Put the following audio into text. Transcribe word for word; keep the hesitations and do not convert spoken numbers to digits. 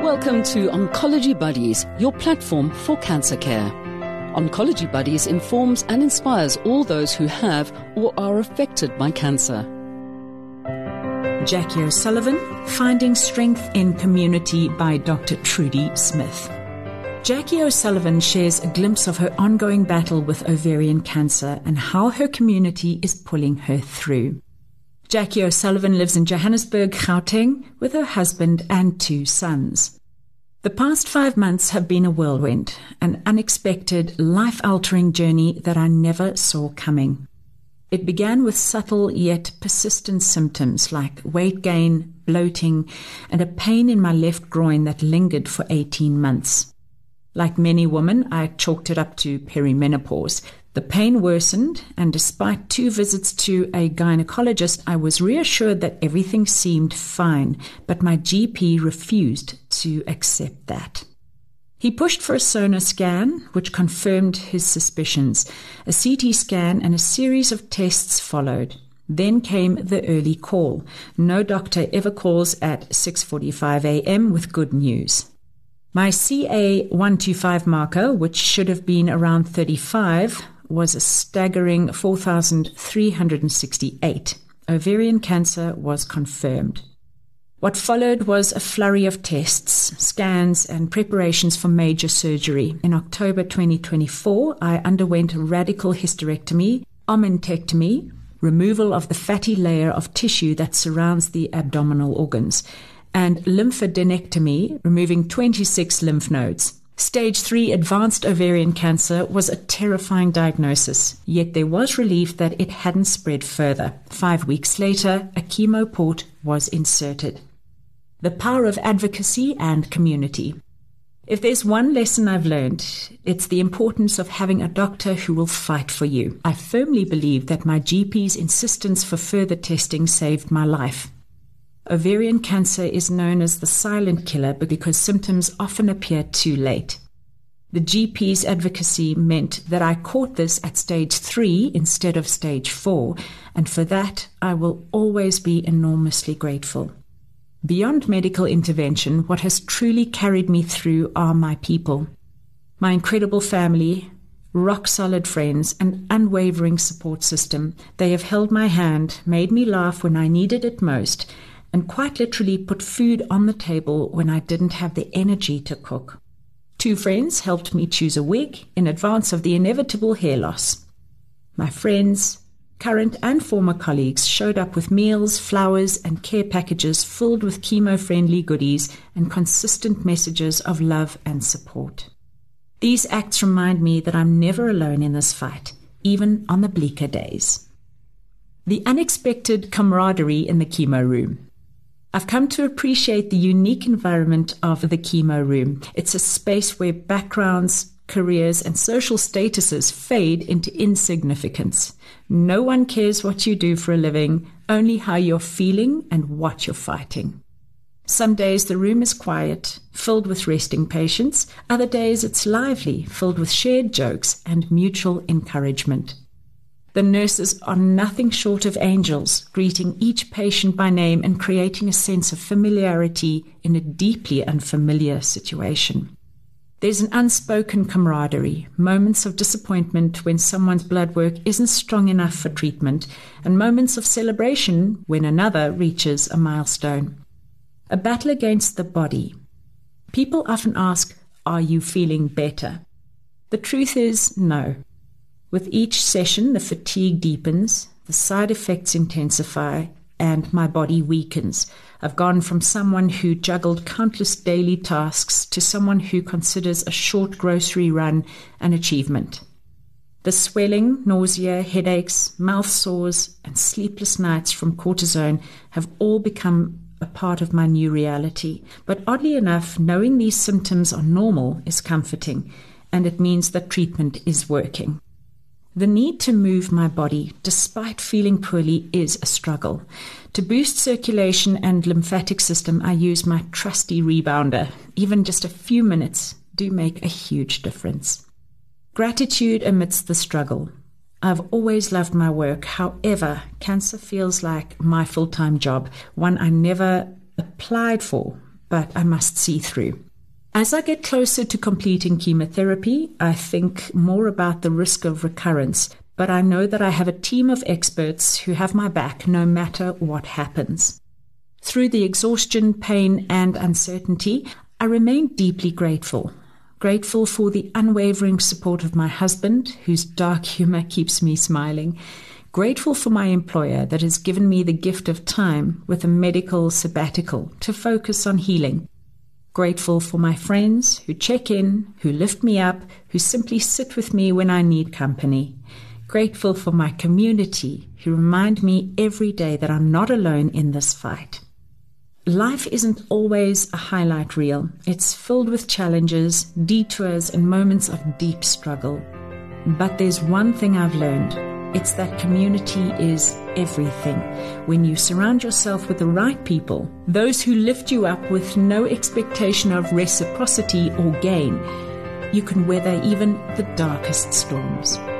Welcome to Oncology Buddies, your platform for cancer care. Oncology Buddies informs and inspires all those who have or are affected by cancer. Jackie O'Sullivan, Finding Strength in Community by Doctor Trudy Smith. Jackie O'Sullivan shares a glimpse of her ongoing battle with ovarian cancer and how her community is pulling her through. Jackie O'Sullivan lives in Johannesburg, Gauteng, with her husband and two sons. The past five months have been a whirlwind, an unexpected, life-altering journey that I never saw coming. It began with subtle yet persistent symptoms like weight gain, bloating, and a pain in my left groin that lingered for eighteen months. Like many women, I chalked it up to perimenopause. The pain worsened, and despite two visits to a gynecologist, I was reassured that everything seemed fine, but my G P refused to accept that. He pushed for a sonar scan, which confirmed his suspicions. A C T scan and a series of tests followed. Then came the early call. No doctor ever calls at six forty-five a.m. with good news. My C A one twenty-five marker, which should have been around thirty-five, was a staggering four thousand three hundred sixty-eight. Ovarian cancer was confirmed. What followed was a flurry of tests, scans, and preparations for major surgery. In October twenty twenty-four, I underwent a radical hysterectomy, omentectomy, removal of the fatty layer of tissue that surrounds the abdominal organs, and lymphadenectomy, removing twenty-six lymph nodes. Stage three advanced ovarian cancer was a terrifying diagnosis, yet there was relief that it hadn't spread further. Five weeks later, a chemo port was inserted. The power of advocacy and community. If there's one lesson I've learned, it's the importance of having a doctor who will fight for you. I firmly believe that my G P's insistence for further testing saved my life. Ovarian cancer is known as the silent killer because symptoms often appear too late. The G P's advocacy meant that I caught this at stage three instead of stage four, and for that I will always be enormously grateful. Beyond medical intervention, what has truly carried me through are my people. My incredible family, rock-solid friends, and unwavering support system. They have held my hand, made me laugh when I needed it most, and quite literally put food on the table when I didn't have the energy to cook. Two friends helped me choose a wig in advance of the inevitable hair loss. My friends, current and former colleagues, showed up with meals, flowers, and care packages filled with chemo-friendly goodies and consistent messages of love and support. These acts remind me that I'm never alone in this fight, even on the bleaker days. The unexpected camaraderie in the chemo room. I've come to appreciate the unique environment of the chemo room. It's a space where backgrounds, careers, and social statuses fade into insignificance. No one cares what you do for a living, only how you're feeling and what you're fighting. Some days the room is quiet, filled with resting patients. Other days it's lively, filled with shared jokes and mutual encouragement. The nurses are nothing short of angels, greeting each patient by name and creating a sense of familiarity in a deeply unfamiliar situation. There's an unspoken camaraderie, moments of disappointment when someone's blood work isn't strong enough for treatment, and moments of celebration when another reaches a milestone. A battle against the body. People often ask, "Are you feeling better?" The truth is, no. With each session, the fatigue deepens, the side effects intensify, and my body weakens. I've gone from someone who juggled countless daily tasks to someone who considers a short grocery run an achievement. The swelling, nausea, headaches, mouth sores, and sleepless nights from cortisone have all become a part of my new reality. But oddly enough, knowing these symptoms are normal is comforting, and it means that treatment is working. The need to move my body, despite feeling poorly, is a struggle. To boost circulation and lymphatic system, I use my trusty rebounder. Even just a few minutes do make a huge difference. Gratitude amidst the struggle. I've always loved my work. However, cancer feels like my full-time job, one I never applied for, but I must see through. As I get closer to completing chemotherapy, I think more about the risk of recurrence, but I know that I have a team of experts who have my back no matter what happens. Through the exhaustion, pain, and uncertainty, I remain deeply grateful. Grateful for the unwavering support of my husband, whose dark humor keeps me smiling. Grateful for my employer that has given me the gift of time with a medical sabbatical to focus on healing. Grateful for my friends who check in, who lift me up, who simply sit with me when I need company. Grateful for my community who remind me every day that I'm not alone in this fight. Life isn't always a highlight reel. It's filled with challenges, detours, and moments of deep struggle. But there's one thing I've learned. It's that community is everything. When you surround yourself with the right people, those who lift you up with no expectation of reciprocity or gain, you can weather even the darkest storms.